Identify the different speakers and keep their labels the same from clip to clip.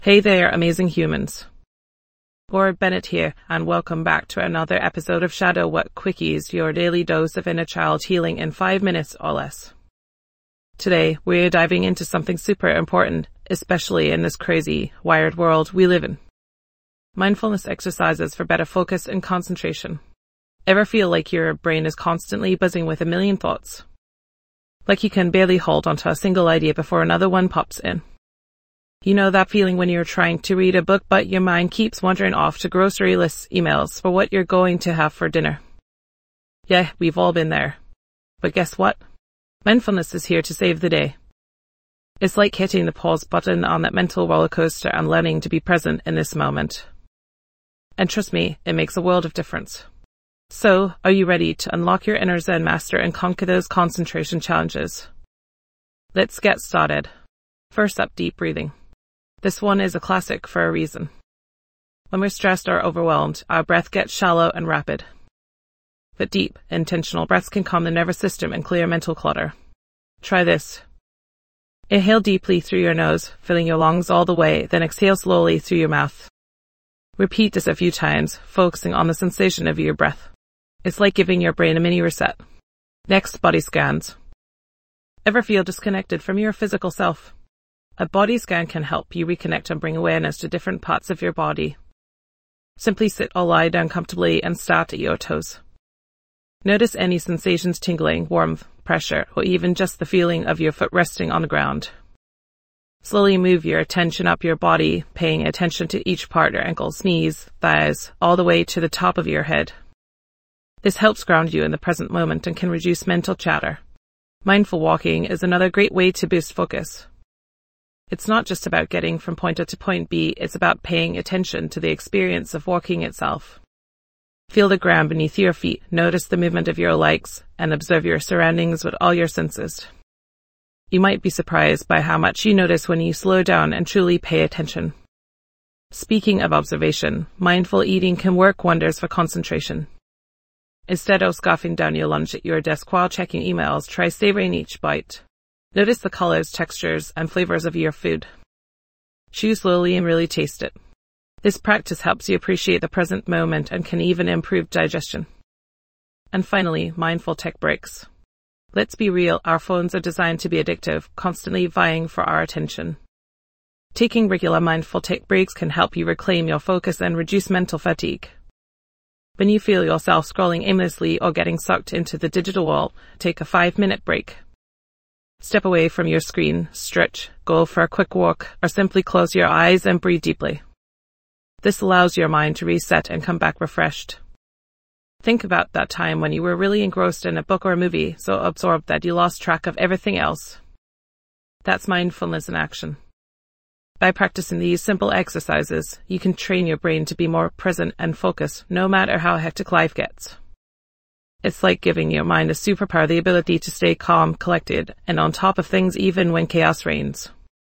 Speaker 1: Hey there, amazing humans. Laura Bennett here, and welcome back to another episode of Shadow Work Quickies, your daily dose of inner child healing in 5 minutes or less. Today, we're diving into something super important, especially in this crazy, wired world we live in. Mindfulness exercises for better focus and concentration. Ever feel like your brain is constantly buzzing with a million thoughts? Like you can barely hold onto a single idea before another one pops in. You know that feeling when you're trying to read a book but your mind keeps wandering off to grocery lists, emails for what you're going to have for dinner. Yeah, we've all been there. But guess what? Mindfulness is here to save the day. It's like hitting the pause button on that mental roller coaster and learning to be present in this moment. And trust me, it makes a world of difference. So, are you ready to unlock your inner Zen master and conquer those concentration challenges? Let's get started. First up, deep breathing. This one is a classic for a reason. When we're stressed or overwhelmed, our breath gets shallow and rapid. But deep, intentional breaths can calm the nervous system and clear mental clutter. Try this. Inhale deeply through your nose, filling your lungs all the way, then exhale slowly through your mouth. Repeat this a few times, focusing on the sensation of your breath. It's like giving your brain a mini reset. Next, body scans. Ever feel disconnected from your physical self? A body scan can help you reconnect and bring awareness to different parts of your body. Simply sit or lie down comfortably and start at your toes. Notice any sensations, tingling, warmth, pressure, or even just the feeling of your foot resting on the ground. Slowly move your attention up your body, paying attention to each part, your ankles, knees, thighs, all the way to the top of your head. This helps ground you in the present moment and can reduce mental chatter. Mindful walking is another great way to boost focus. It's not just about getting from point A to point B, it's about paying attention to the experience of walking itself. Feel the ground beneath your feet, notice the movement of your legs, and observe your surroundings with all your senses. You might be surprised by how much you notice when you slow down and truly pay attention. Speaking of observation, mindful eating can work wonders for concentration. Instead of scarfing down your lunch at your desk while checking emails, try savoring each bite. Notice the colors, textures, and flavors of your food. Chew slowly and really taste it. This practice helps you appreciate the present moment and can even improve digestion. And finally, mindful tech breaks. Let's be real, our phones are designed to be addictive, constantly vying for our attention. Taking regular mindful tech breaks can help you reclaim your focus and reduce mental fatigue. When you feel yourself scrolling aimlessly or getting sucked into the digital world, take a 5-minute break. Step away from your screen, stretch, go for a quick walk, or simply close your eyes and breathe deeply. This allows your mind to reset and come back refreshed. Think about that time when you were really engrossed in a book or a movie, so absorbed that you lost track of everything else. That's mindfulness in action. By practicing these simple exercises, you can train your brain to be more present and focused, no matter how hectic life gets. It's like giving your mind a superpower, the ability to stay calm, collected, and on top of things even when chaos reigns.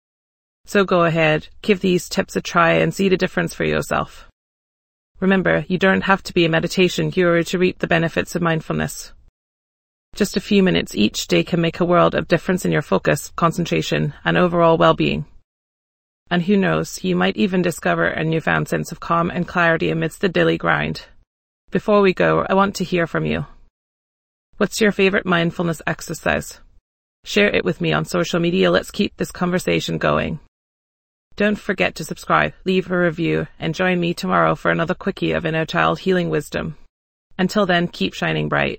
Speaker 1: So go ahead, give these tips a try and see the difference for yourself. Remember, you don't have to be a meditation guru to reap the benefits of mindfulness. Just a few minutes each day can make a world of difference in your focus, concentration, and overall well-being. And who knows, you might even discover a newfound sense of calm and clarity amidst the daily grind. Before we go, I want to hear from you. What's your favorite mindfulness exercise? Share it with me on social media. Let's keep this conversation going. Don't forget to subscribe, leave a review, and join me tomorrow for another quickie of inner child healing wisdom. Until then, keep shining bright.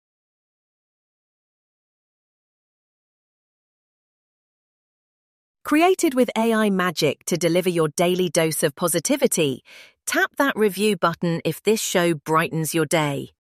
Speaker 2: Created with AI magic to deliver your daily dose of positivity, tap that review button if this show brightens your day.